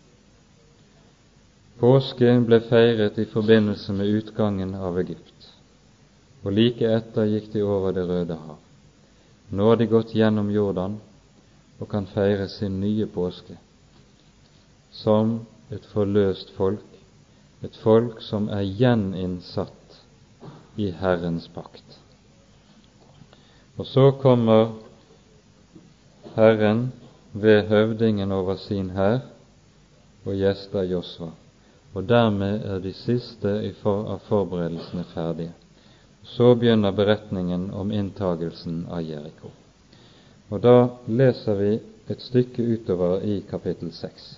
Påske ble feiret i forbindelse med utgangen av Egypt, og like etter gikk de over det Røde hav. Nå har de gått gjennom Jordan og kan feire sin nye påske som et forløst folk, et folk som er gjeninnsatt i Herrens pakt. Og så kommer Herren ved høvdingen over sin hær og gjester Josva, og dermed er de siste av forberedelsene ferdige. Så begynner beretningen om inntagelsen av Jeriko. Og da leser vi et stykke utover i kapittel seks.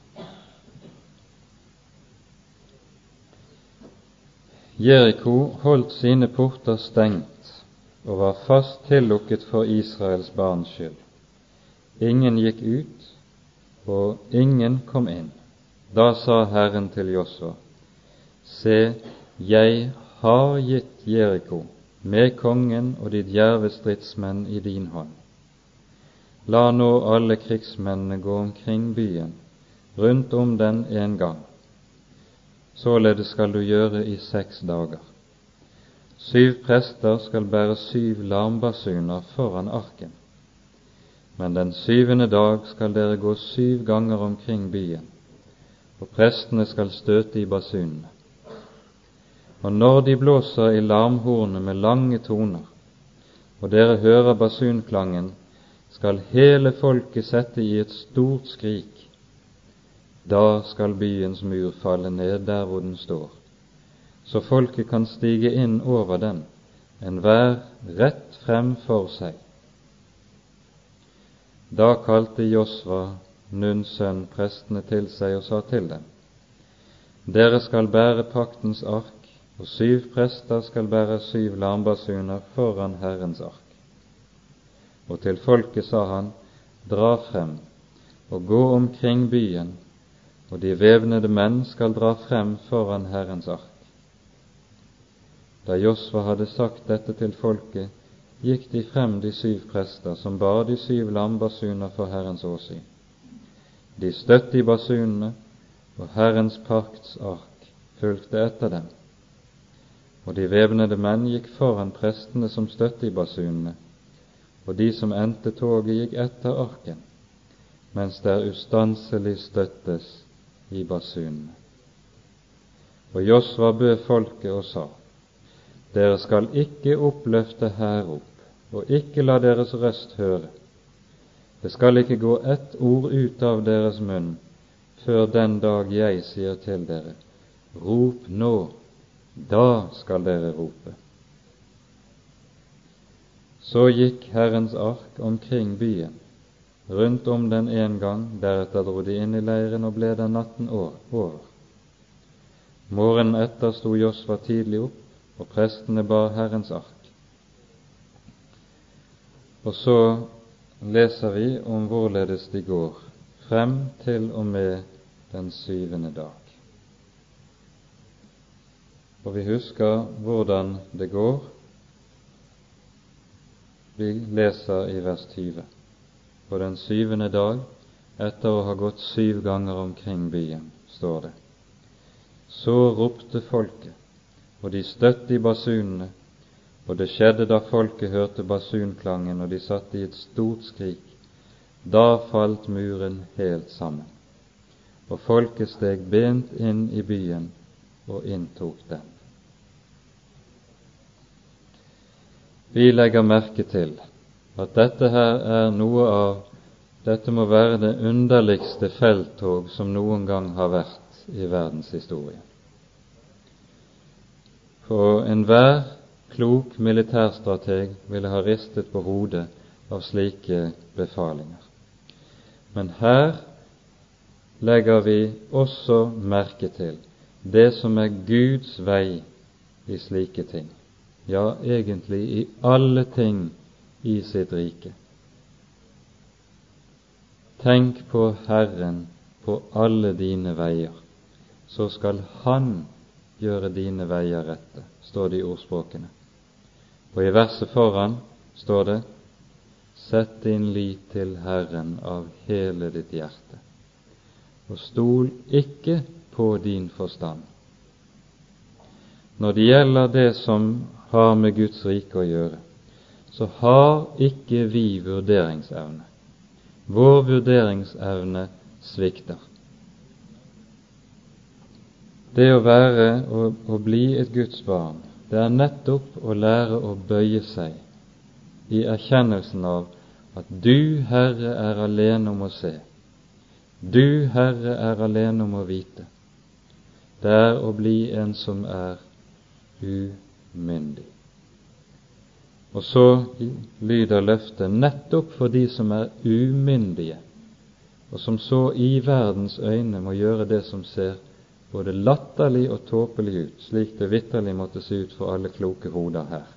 Jeriko holdt sine porter stengt og var fast tillukket for Israels barns skyld. Ingen gikk ut, og ingen kom inn. Da sa Herren til Josva: Se, jeg har gitt Jeriko med kongen og de djerve stridsmenn i din hånd. La nå alle krigsmennene gå omkring byen, rundt om den en gang. Således skal du gjøre i seks dager. Syv prester skal bære syv larmbasuner foran arken. Men den syvende dag skal dere gå syv ganger omkring byen, og prestene skal støte i basunene. Og når de blåser i larmhornet med lange toner, og dere hører basunklangen, skal hele folket sette i et stort skrik. Da skal byens mur falle ned der hvor den står, så folket kan stige inn over den, enhver rett frem for seg. Da kalte Josva, Nuns sønn, prestene til seg og sa til dem: Dere skal bære paktens ark, og syv prester skal bære syv larmbasuner foran Herrens ark. Og til folket sa han: Dra frem og gå omkring byen, og de vævnede menn skal dra frem foran Herrens ark. Da Josva hadde sagt dette til folket, gikk de frem, de syv prester som bar de syv larmbasuner for Herrens åsyn. De støtte i basunene, og Herrens pakts ark fulgte etter dem. Og de vævnede menn gikk foran prestene som støtte i basunene, og de som endte toget gikk etter arken, mens der ustanselig støttes i basunene. Og Josva bød folket og sa: Dere skal ikke oppløfte hærrop, og ikke la deres røst høre. Det skal ikke gå ett ord ut av deres munn før den dag jeg sier til dere, rop nå, da skal dere rope. Så gikk Herrens ark omkring byen, rundt om den en gang, deretter dro de inn i leiren og ble der natten over. Morgenen etter sto Josva tidlig opp, og prestene bar Herrens ark. Og så leser vi om hvorledes de går frem til og med den syvende dag. Og vi husker hvordan det går. Vi leser i vers tyve. På den syvende dag, etter å ha gått syv ganger omkring byen, står det, så ropte folket, og de støtte i basunene, og det skjedde da folket hørte basunklangen, og de satte i et stort skrik. Da falt muren helt sammen, og folket steg bent inn i byen og inntok den. Vi legger merke til at dette her er noe av, dette må være det underligste felttog som noen gang har vært i verdenshistorien. For enhver klok militærstrateg ville ha ristet på hodet av slike befalinger. Men her legger vi også merke til det som er Guds vei i slike ting, ja, egentlig i alle ting i sitt rike. Tenk på Herren på alle dine veier, så skal Han gjøre dine veier rette, står det i ordspråkene. Og i verset foran står det, sett din lit til Herren av hele ditt hjerte, og stol ikke på din forstand. Når det gjelder det som har med Guds rike å gjøre, så har ikke vi vurderingsevne. Vår vurderingsevne svikter. Det å være og, og bli et Guds barn, det er nettopp å lære å bøye seg i erkjennelsen av at du, Herre, er alene om å se. Du, Herre, er alene om å vite. Det er å bli en som er umyndig. Og så lyder løftet nettopp for de som er umyndige, og som så i verdens øyne må gjøre det som ser både latterlig og tåpelig ut, slik det vitterlig måtte se ut for alle kloke hoder her.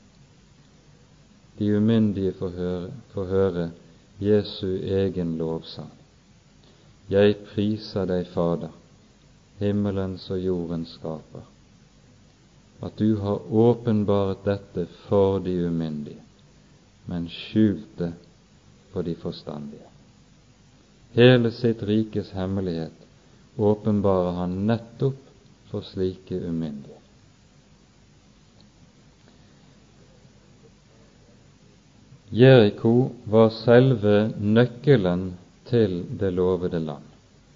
De umyndige får høre, får høre Jesu egen lovsang. Jeg priser deg, Fader, himmelens og jordens skaper, at du har åpenbaret dette for de umyndige, men skjult det for de forstandige. Hele sitt rikes hemmelighet åpenbarer han nettopp for slike umyndige. Jeriko var selve nøkkelen til det lovede land.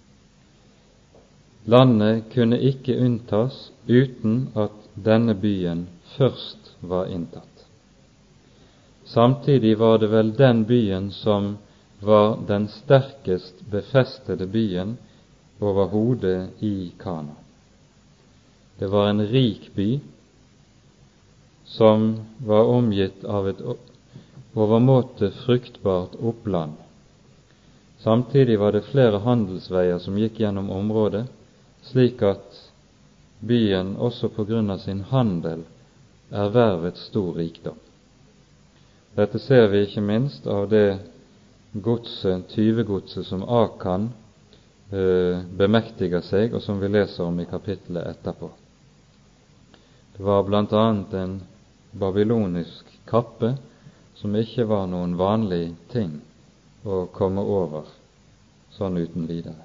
Landet kunne ikke unntas uten at denne byen først var inntatt. Samtidig var det vel den byen som var den sterkest befestede byen overhodet i Kana. Det var en rik by som var omgitt av et overmåte fruktbart oppland. Samtidig var det flere handelsveier som gikk gjennom området, slik at byen også på grunn av sin handel ervervet stor rikdom. Dette ser vi ikke minst av det godset, tyvegodset som Akan eh, bemektiger seg, og som vi leser om i kapittelet etterpå. Det var blant annet en babylonisk kappe som ikke var noen vanlig ting å komme over sånn uten videre.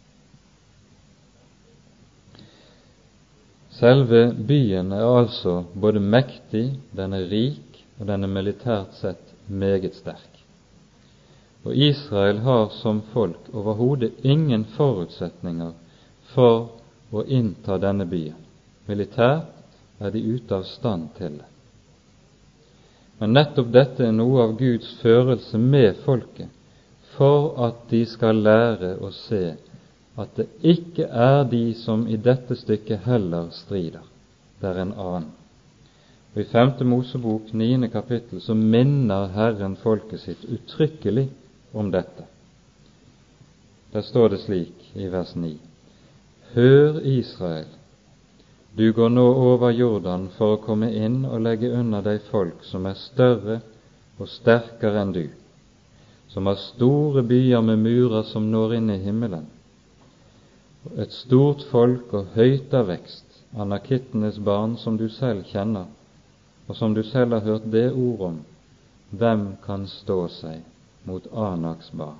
Selve byen er altså både mektig, den er rik, og den er militært sett meget sterk. Og Israel har som folk overhodet ingen forutsetninger for å innta denne byen. Militært er de ute av stand til det. Men nettopp dette er noe av Guds førelse med folket, for at de skal lære å se at det ikke er de som i dette stykket heller strider. Det er en annen. Og i femte Mosebok, niende kapittel, så minner Herren folket sitt uttrykkelig om dette. Der står det slik i vers ni: Hør, Israel, du går nå over Jordan for å komme inn og legge under deg folk som er større og sterkere enn du, som har store byer med murer som når inn i himmelen, et stort folk og høyt av vekst, anakittenes barn som du selv kjenner, og som du selv har hørt det ord om: hvem kan stå seg mot Anaks barn?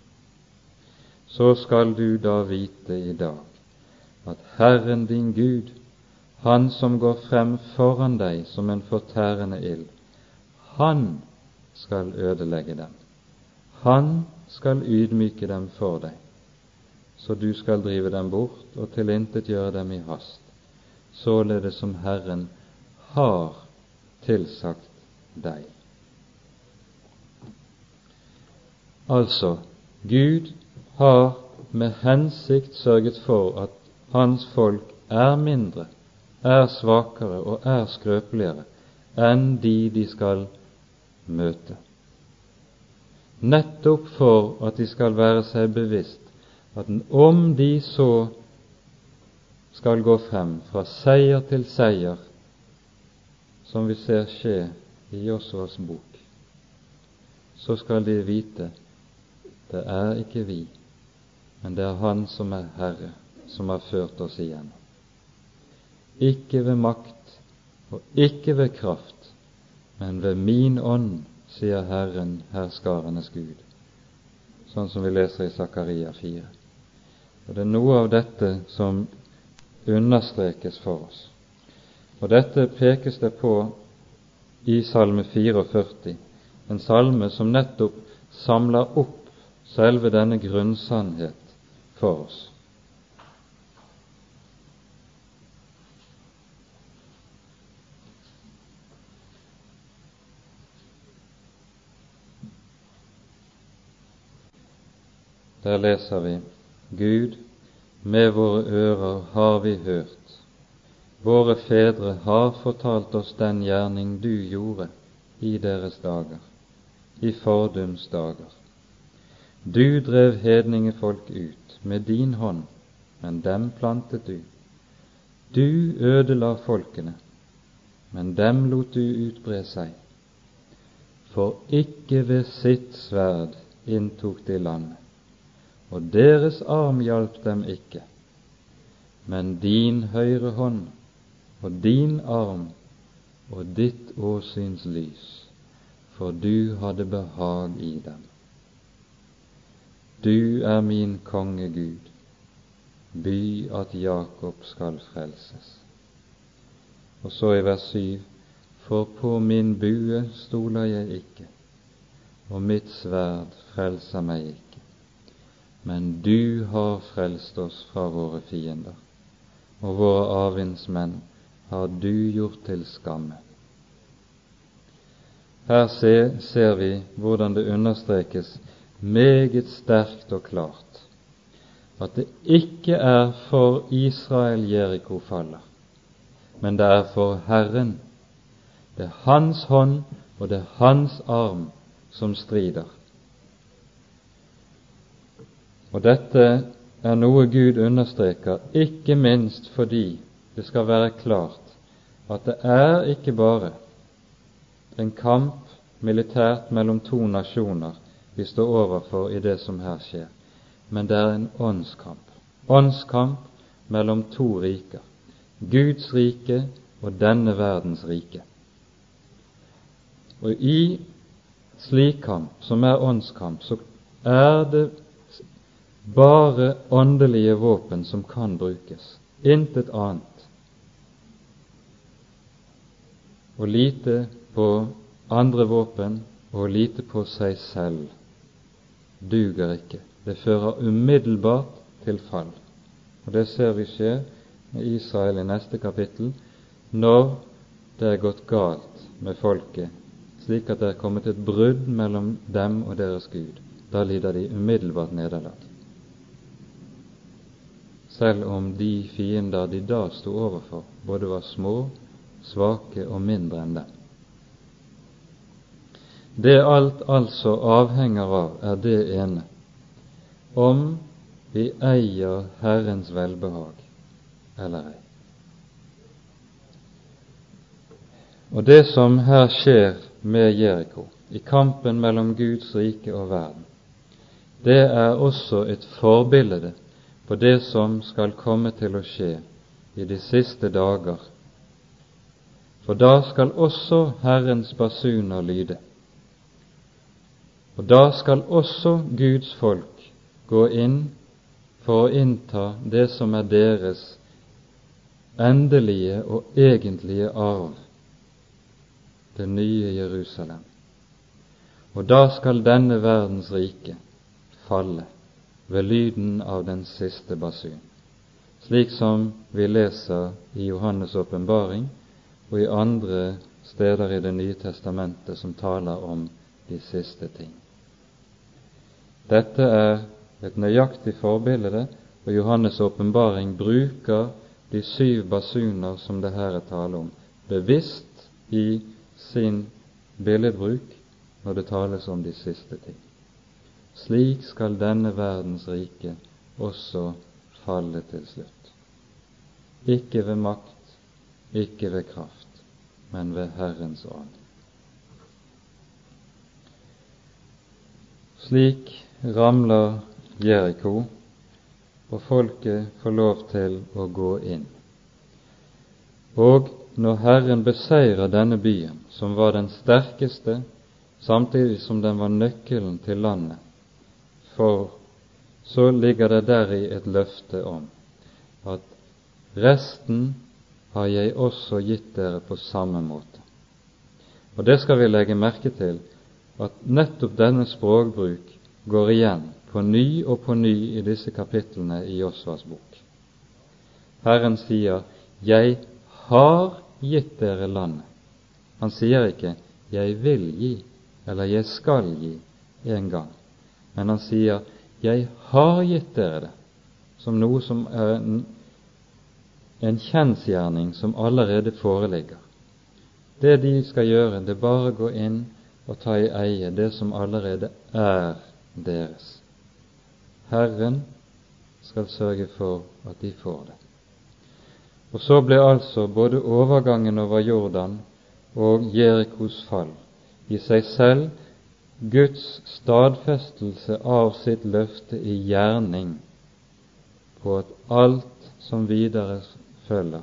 Så skal du da vite i dag at Herren din Gud, Han som går frem foran deg som en fortærende ild, Han skal ødelegge dem. Han skal ydmyke dem for deg, så du skal drive dem bort og tilintetgjøre dem i hast, således som Herren har tilsagt deg. Altså, Gud har med hensikt sørget for at hans folk er mindre, er svakere og er skrøpeligere enn de de skal møte, nettopp for at de skal være seg bevisst at om de så skal gå frem fra seier til seier, som vi ser skje i Josvas bok, så skal de vite det er ikke vi, men det er Han som er Herre, som har ført oss igjennom. Ikke ved makt og ikke ved kraft, men ved min ånd, sier Herren, herskarenes Gud, sånn som vi leser i Zakaria fire. Og det er noe av dette som understrekes for oss. Og dette pekes det på i salme førtifire, en salme som nettopp samler opp selve denne grunnsannhet for oss. Der leser vi: Gud, med våre ører har vi hørt, våre fedre har fortalt oss den gjerning du gjorde i deres dager, i fordums dager. Du drev hedningefolk ut med din hånd, men dem plantet du. Du ødela folkene, men dem lot du utbre seg. For ikke ved sitt sverd inntok de landet, og deres arm hjalp dem ikke, men din høyre hånd og din arm og ditt åsyns lys, for du hadde behag i dem. Du er min konge Gud, by at Jakob skal frelses. Og så i vers syv: For på min bue stoler jeg ikke, og mitt sverd frelser meg ikke. Men du har frelst oss fra våre fiender, og våre avvindsmenn har du gjort til skamme. Her ser, ser vi hvordan det understrekes meget sterkt og klart at det ikke er for Israel Jeriko faller, men det er for Herren. Det er Hans hånd og det er Hans arm som strider. Og dette er noe Gud understreker, ikke minst fordi det skal være klart at det er ikke bare en kamp militært mellom to nasjoner vi står overfor i det som her skjer, men det er en åndskamp. Åndskamp mellom to riker, Guds rike og denne verdens rike. Og i slik kamp, som er åndskamp, så er det bare åndelige våpen som kan brukes, intet annet. Å lite på andre våpen og lite på seg selv duger ikke. Det fører umiddelbart til fall. Og det ser vi skje med Israel i neste kapittel, når det er gått galt med folket, slik at det er kommet et brudd mellom dem og deres Gud. Da lider de umiddelbart nederlag. selv om de fiender de da stod overfor, både var små, svake og mindre enn dem. Det alt altså avhenger av, er det ene, om vi eier Herrens velbehag eller ei. Og det som her skjer med Jeriko, i kampen mellom Guds rike og verden, det er også et forbilde på det som skal komme til å skje i de siste dager. For da skal også Herrens basuner lyde, og da skal også Guds folk gå inn for å innta det som er deres endelige og egentlige arv, det nye Jerusalem. Og da skal denne verdens rike falle ved lyden av den siste basun, slik som vi leser i Johannes' åpenbaring og i andre steder i Det nye testamentet som taler om de siste ting. Dette er et nøyaktig forbilde, og Johannes' åpenbaring bruker de syv basuner som det her er tale om, bevisst i sin billedbruk når det tales om de siste ting. Slik skal denne verdens rike også falle til slutt. Ikke ved makt, ikke ved kraft, men ved Herrens ånd. Slik ramler Jeriko, og folket får lov til å gå inn. Og når Herren beseirer denne byen, som var den sterkeste, samtidig som den var nøkkelen til landet, for så ligger det deri et løfte om at resten har jeg også gitt dere på samme måte. Og det skal vi legge merke til, at nettopp denne språkbruk går igjen på ny og på ny i disse kapitlene i Josvas bok. Herren sier, jeg har gitt dere landet. Han sier ikke, jeg vil gi, eller jeg skal gi en gang. Men han sier, jeg har gitt dere det, som noe som er en, en kjensgjerning som allerede foreligger. Det de skal gjøre, det er bare å gå inn og ta i eie det som allerede er deres. Herren skal sørge for at de får det. Og så ble altså både overgangen over Jordan og Jerikos fall i seg selv Guds stadfestelse av sitt løfte i gjerning på at alt som videre følger,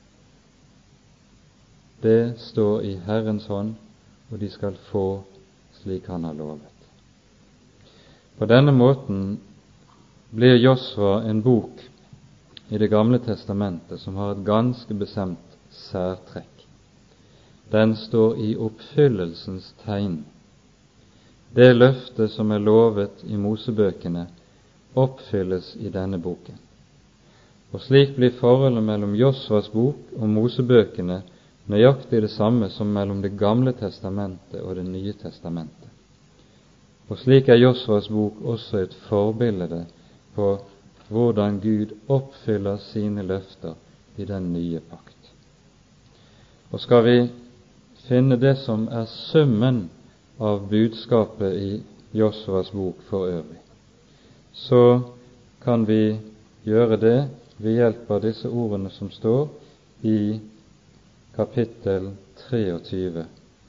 det står i Herrens hånd, og de skal få slik han har lovet. På denne måten blir Josva en bok i Det gamle testamentet som har et ganske bestemt særtrekk. Den står i oppfyllelsens tegn. Det løfte som er lovet i Mosebøkene, oppfylles i denne boken. Og slik blir forholdet mellom Josvas bok og Mosebøkene nøyaktig det samme som mellom Det gamle testamentet og Det nye testamentet. Og slik er Josvas bok også et forbilde på hvordan Gud oppfyller sine løfter i den nye pakt. Og skal vi finne det som er summen av budskapet i Josvas bok for øvrig, så kan vi gjøre det ved hjelp av disse ordene som står i kapittel treogtyve,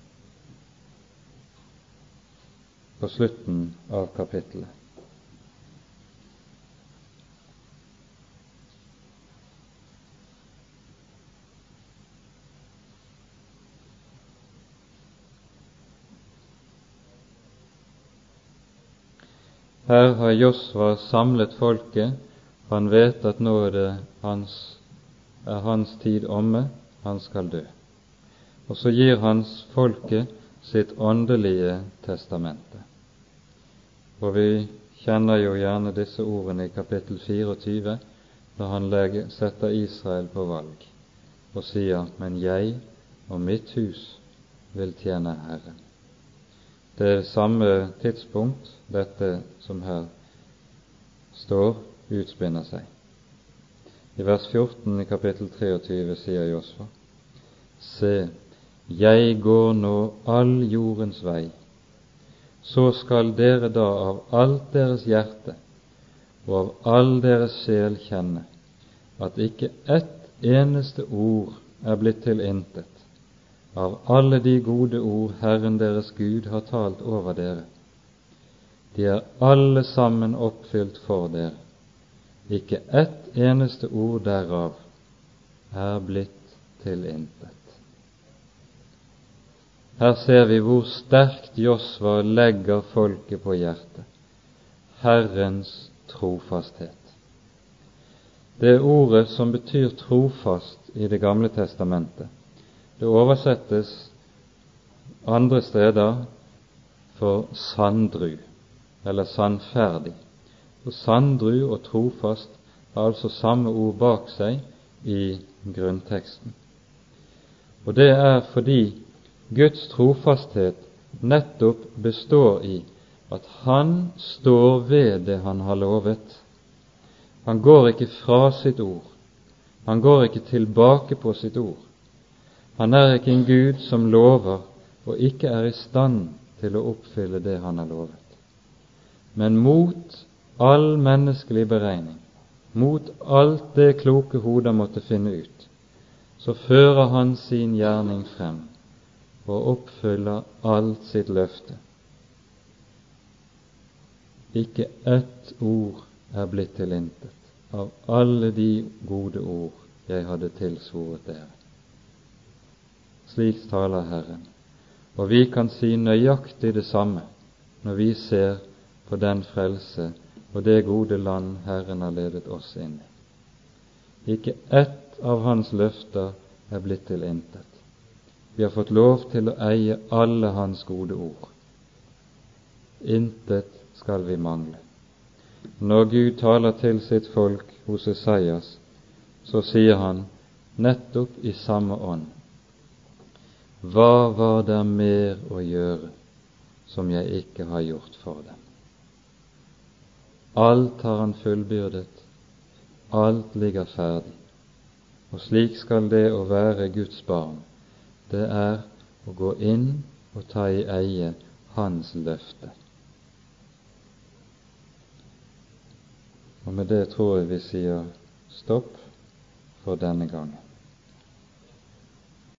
på slutten av kapittelet. Her har Josva samlet folket. Han vet at nå er det hans, er hans tid omme, han skal dø. Og så gir hans folket sitt åndelige testamente. Og vi kjenner jo gjerne disse ordene i kapittel fireogtyve, da han legger, setter Israel på valg og sier, men jeg og mitt hus vil tjene Herren. Det er samme tidspunkt dette som her står, utspinner seg. I vers fjorten i kapittel treogtyve sier Josva: Se, jeg går nå all jordens vei, så skal dere da av alt deres hjerte og av all deres sjel kjenne at ikke ett eneste ord er blitt til intet av alle de gode ord Herren deres Gud har talt over dere. De er alle sammen oppfylt for dere. Ikke ett eneste ord derav er blitt til intet. Her ser vi hvor sterkt Josva legger folket på hjertet. Herrens trofasthet. Det ordet som betyr trofast i Det gamle testamentet, det oversettes andre steder for sanndru, eller sannferdig. Og sanndru og trofast har altså samme ord bak seg i grunnteksten. Og det er fordi Guds trofasthet nettopp består i at Han står ved det Han har lovet. Han går ikke fra sitt ord. Han går ikke tilbake på sitt ord. Han er ikke en Gud som lover og ikke er i stand til å oppfylle det Han har lovet. Men mot all menneskelig beregning, mot alt det kloke hoder måtte finne ut, så fører Han sin gjerning frem og oppfyller alt sitt løfte. Ikke ett ord er blitt til intet av alle de gode ord jeg hadde tilsvoret dere. Slik taler Herren, og vi kan si nøyaktig det samme når vi ser på den frelse og det gode land Herren har ledet oss inn i. Ikke ett av Hans løfter er blitt til intet. Vi har fått lov til å eie alle Hans gode ord. Intet skal vi mangle. Når Gud taler til sitt folk hos Esaias, så sier Han nettopp i samme ånd: Hva var der mer å gjøre som jeg ikke har gjort for dem? Alt har Han fullbyrdet, alt ligger ferdig. Og slik skal det å være Guds barn, det er å gå inn og ta i eie Hans løfte. Og med det tror jeg vi sier stopp for denne gangen.